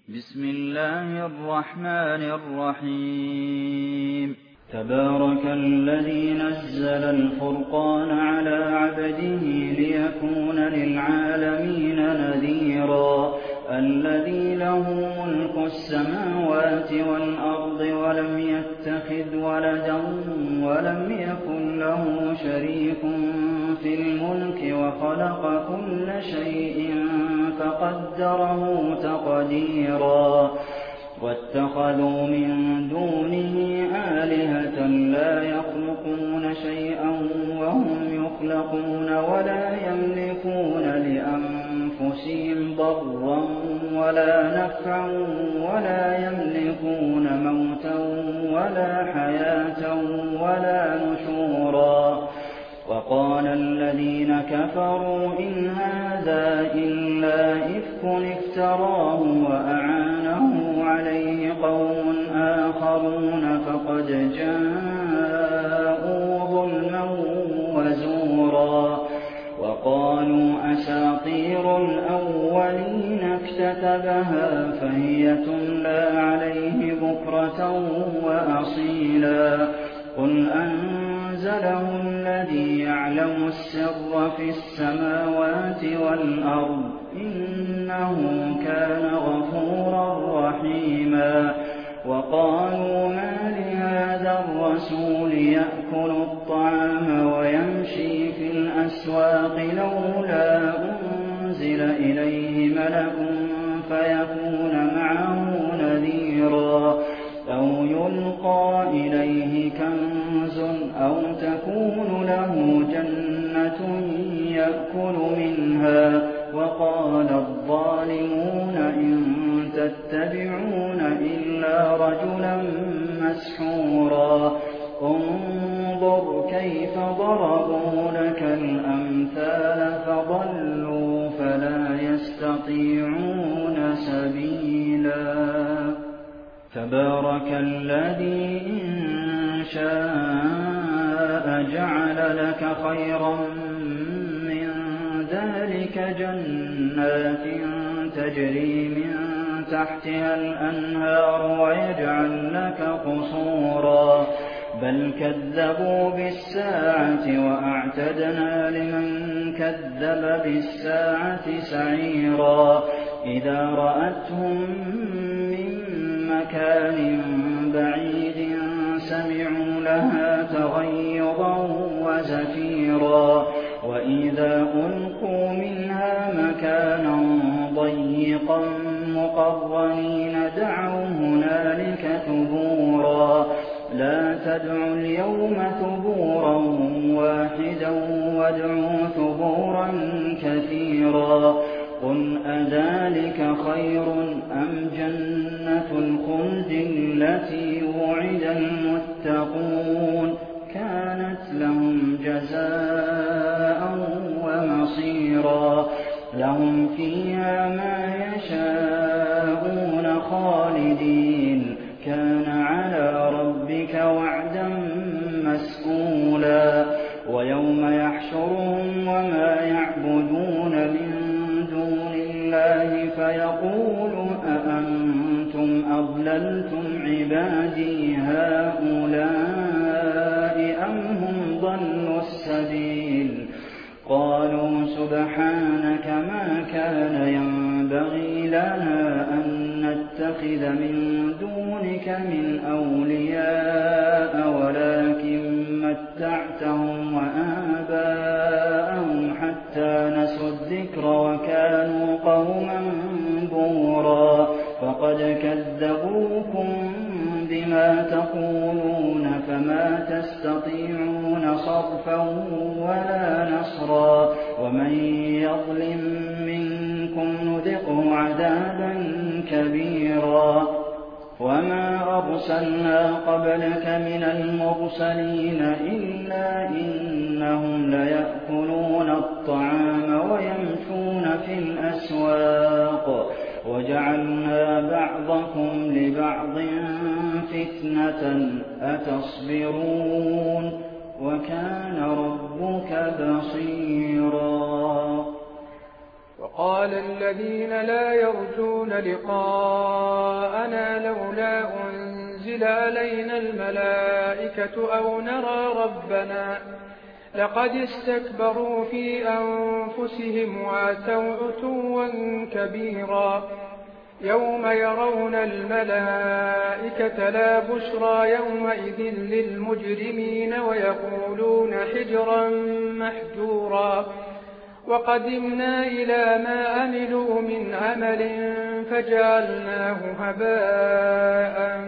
بسم الله الرحمن الرحيم تبارك الذي نزل الفرقان على عبده ليكون للعالمين نذيرا الذي له ملك السماوات والأرض ولم يتخذ ولدا ولم يكن له شريك في الملك وخلق كل شيء فقدره تقديرا واتخذوا من دونه آلهة لا يخلقون شيئا وهم يخلقون ولا يملكون لأنفسهم ضرا ولا نفعا ولا يملكون موتا ولا حياة ولا نشورا وقال الذين كفروا إن هذا إلا إفك افتراه وأعانه عليه قوم آخرون فقد جاءوا ظلما وزورا وقالوا أساطير الأولين اكتتبها فهي تملى عليه بكرة وأصيلا قل أنزله الذي يعلم السر في السماوات والأرض إنه كان غفورا رحيما وقالوا ما لهذا الرسول يأكل الطعام ويمشي في الأسواق لولا أنزل إليه ملك فيكون معه نذيرا أو يلقى إليه كنز أو تكون له جنة يأكل منها وقال الظالمون إن تتبعون إلا رجلا مسحورا انظر كيف ضربوا لك الأمثال فضلوا فلا يستطيعون سبيلا تبارك الذي إن شاء جعل لك خيرا من ذلك جنات تجري من تحتها الأنهار ويجعل لك قصورا بل كذبوا بالساعة وأعتدنا لمن كذب بالساعة سعيرا إذا رأتهم من مكان بعيد سمعوا لها تغيظا وزفيرا وإذا ألقوا منها مكانا ضيقا مقرنين دعوا هنالك ثبورا لا تدعوا اليوم ثبورا واحدا وادعوا ثبورا كثيرا قل أذلك خير أم جنة الخلد التي وعد المتقون كانت لهم جزاء ومصيرا لهم فيها ما يشاءون خالدين كان على ربك وعدا مسئولا ويوم يحشرهم وما يعبدون من دون الله فيقول أأنتم أضللتم عبادي هؤلاء أم هم ضلوا السبيل قالوا سبحانك ما كان ينبغي لنا أن نتخذ من دونك من أولياء ولكن متعتهم وآباءهم حتى نسوا الذكر وكانوا قوما بورا فقد كذبوكم بما تقولون فما تستطيعون صرفا ولا نصرا ومن يظلم منكم نذقه عذابا كبيرا وما أرسلنا قبلك من المرسلين إلا إنهم ليأكلون الطعام ويمشون في الأسواق وجعلنا بعضكم لبعض فتنة أتصبرون وكان ربك بصيرا قال الذين لا يرجون لقاءنا لولا أنزل علينا الملائكة أو نرى ربنا لقد استكبروا في أنفسهم وأتوا عتوا كبيرا يوم يرون الملائكة لا بشرى يومئذ للمجرمين ويقولون حجرا محجورا وقدمنا إلى ما عملوا من عمل فجعلناه هباء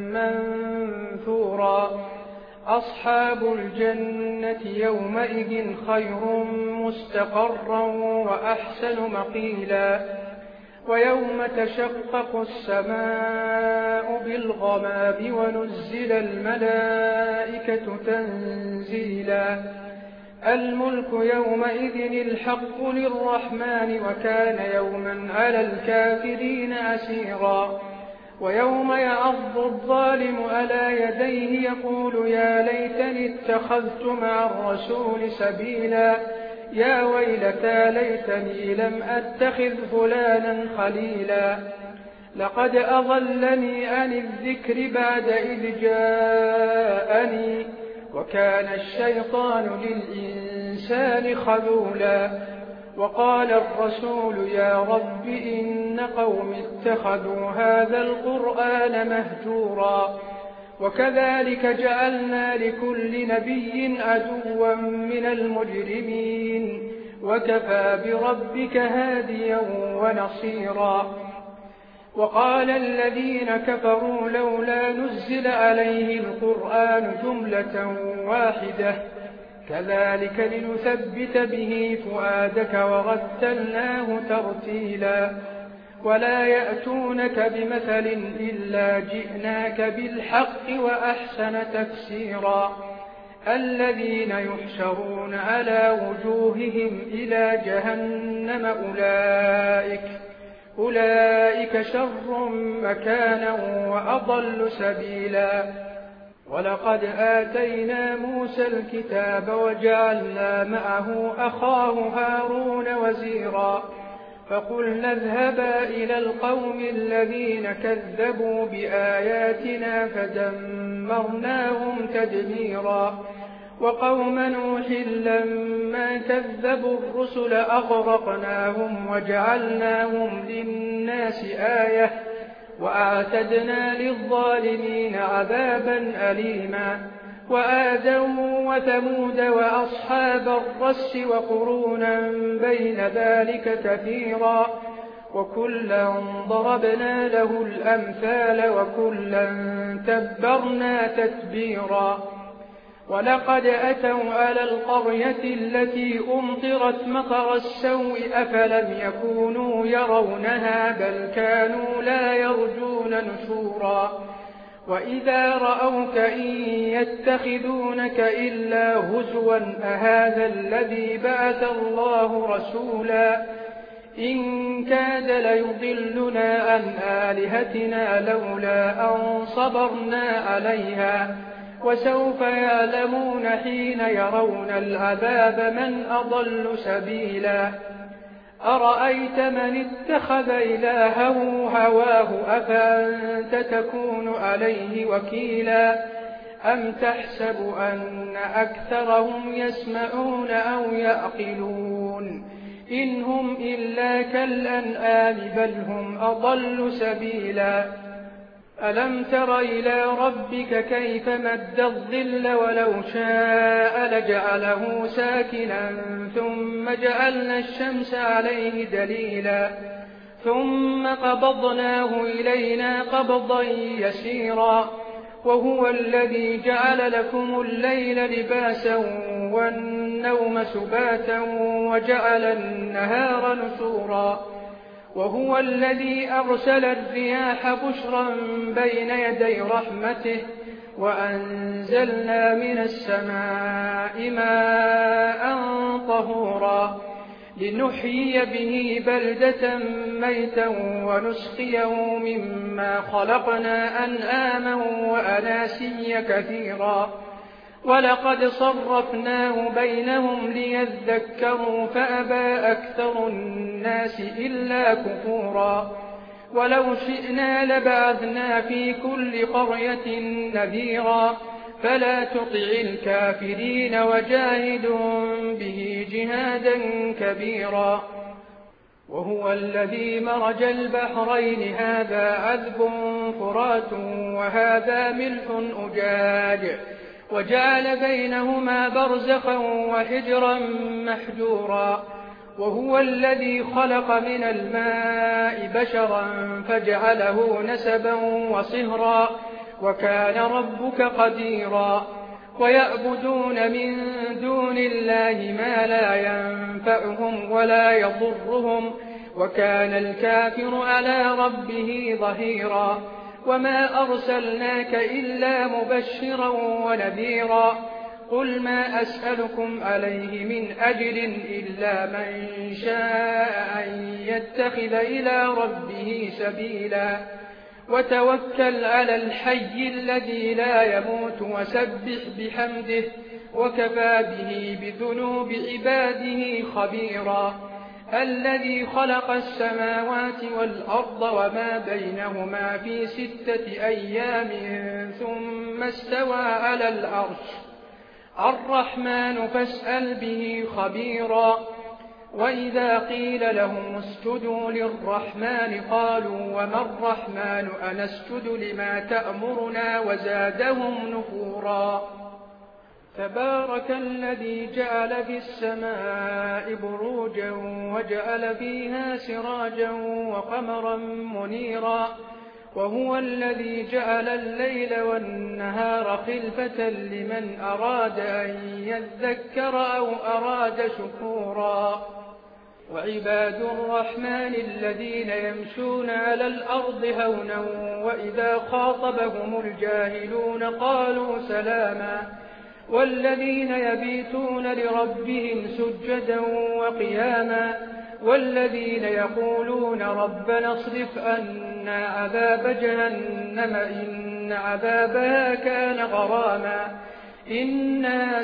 منثورا أصحاب الجنة يومئذ خير مستقرا وأحسن مقيلا ويوم تشقق السماء بالغمام ونزل الملائكة تنزيلا الملك يومئذ الحق للرحمن وكان يوما على الكافرين عسيرا ويوم يعض الظالم على يديه يقول يا ليتني اتخذت مع الرسول سبيلا يا ويلتى ليتني لم أتخذ فلانا خليلا لقد أضلني عن الذكر بعد إذ جاءني وكان الشيطان للإنسان خذولا وقال الرسول يا رب إن قوم اتخذوا هذا القرآن مهجورا وكذلك جعلنا لكل نبي عدوا من المجرمين وكفى بربك هاديا ونصيرا وقال الذين كفروا لولا نزل عليه القرآن جملة واحدة كذلك لنثبت به فؤادك ورتلناه ترتيلا ولا يأتونك بمثل إلا جئناك بالحق وأحسن تفسيرا الذين يحشرون على وجوههم إلى جهنم أولئك شر مكانا وأضل سبيلا ولقد آتينا موسى الكتاب وجعلنا معه أخاه هارون وزيرا فقلنا اذهبا إلى القوم الذين كذبوا بآياتنا فدمرناهم تدميرا وقوم نوح لما كذبوا الرسل أغرقناهم وجعلناهم للناس آية وأعتدنا للظالمين عذابا أليما وآدا وثمود وأصحاب الرس وقرونا بين ذلك كثيرا وكلا ضربنا له الأمثال وكلا تبرنا تتبيرا ولقد أتوا على القرية التي أمطرت مطر السوء أفلم يكونوا يرونها بل كانوا لا يرجون نشورا وإذا رأوك إن يتخذونك إلا هزوا أهذا الذي بعث الله رسولا إن كاد ليضلنا عن آلهتنا لولا أن صبرنا عليها وسوف يعلمون حين يرون العذاب من أضل سبيلا أرأيت من اتخذ إلهه هواه أفأنت تكون عليه وكيلا أم تحسب أن أكثرهم يسمعون أو يعقلون إن هم إلا كالأنعام بل هم أضل سبيلا ألم تر إلى ربك كيف مد الظل ولو شاء لجعله ساكنا ثم جعلنا الشمس عليه دليلا ثم قبضناه إلينا قبضا يسيرا وهو الذي جعل لكم الليل لباسا والنوم سباتا وجعل النهار نشورا وهو الذي أرسل الرياح بشرا بين يدي رحمته وأنزلنا من السماء ماء طهورا لنحيي به بلدة ميتا ونسقيه مما خلقنا أنعاما وأناسيا كثيرا ولقد صرفناه بينهم ليذكروا فأبى أكثر الناس إلا كفورا ولو شئنا لبعثنا في كل قرية نذيرا فلا تطع الكافرين وجاهدهم به جهادا كبيرا وهو الذي مرج البحرين هذا عذب فرات وهذا ملح أجاج وجعل بينهما برزخا وحجرا محجورا وهو الذي خلق من الماء بشرا فجعله نسبا وصهرا وكان ربك قديرا ويعبدون من دون الله ما لا ينفعهم ولا يضرهم وكان الكافر على ربه ظهيرا وما أرسلناك إلا مبشرا ونذيرا قل ما أسألكم عليه من أجر إلا من شاء أن يتخذ إلى ربه سبيلا وتوكل على الحي الذي لا يموت وسبح بحمده وكفى به بذنوب عباده خبيرا الذي خلق السماوات والأرض وما بينهما في 6 أيام ثم استوى على العرش الرحمن فاسأل به خبيرا وإذا قيل لهم اسجدوا للرحمن قالوا وما الرحمن أنسجد لما تأمرنا وزادهم نفورا تبارك الذي جعل في السماء بروجا وجعل فيها سراجا وقمرا منيرا وهو الذي جعل الليل والنهار خلفة لمن أراد أن يذكر أو أراد شكورا وعباد الرحمن الذين يمشون على الأرض هونا وإذا خاطبهم الجاهلون قالوا سلاما والذين يبيتون لربهم سجدا وقياما والذين يقولون ربنا اصرف عنا عذاب جهنم إن عذابها كان غراما إنها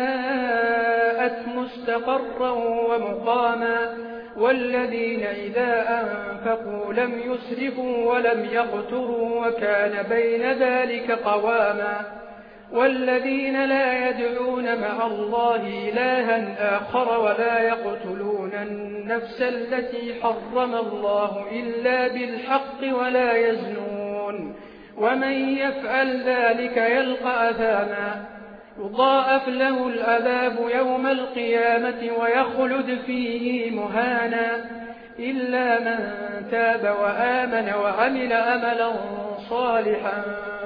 ساءت مستقرا ومقاما والذين إذا أنفقوا لم يسرفوا ولم يقتروا وكان بين ذلك قواما والذين لا يدعون مع الله إلها آخر ولا يقتلون النفس التي حرم الله إلا بالحق ولا يزنون ومن يفعل ذلك يلقى أثاما يضاعف له العذاب يوم القيامة ويخلد فيه مهانا إلا من تاب وآمن وعمل عملا صالحا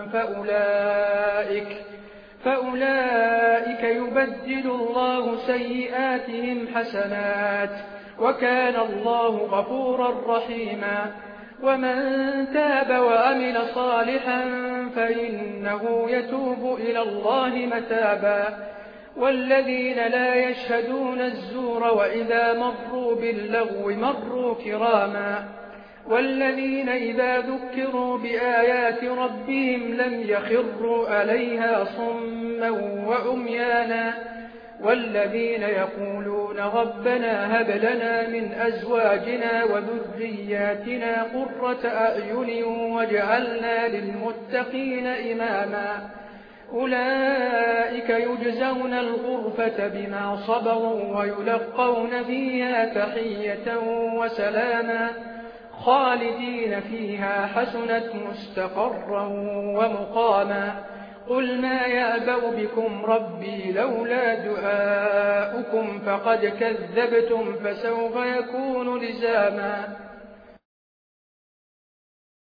فأولئك يبدل الله سيئاتهم حسنات وكان الله غفورا رحيما ومن تاب وعمل صالحا فإنه يتوب إلى الله متابا والذين لا يشهدون الزور وإذا مروا باللغو مروا كراما والذين إذا ذكروا بآيات ربهم لم يخروا عليها صما وعميانا والذين يقولون ربنا هب لنا من أزواجنا وذرياتنا قرة أعين واجعلنا للمتقين إماما أولئك يجزون الغرفة بما صبروا ويلقون فيها تحية وسلاما خالدين فيها حسنت مستقرا ومقاما قل ما يأبأ بكم ربي لولا دعاؤكم فقد كذبتم فسوف يكون لزاما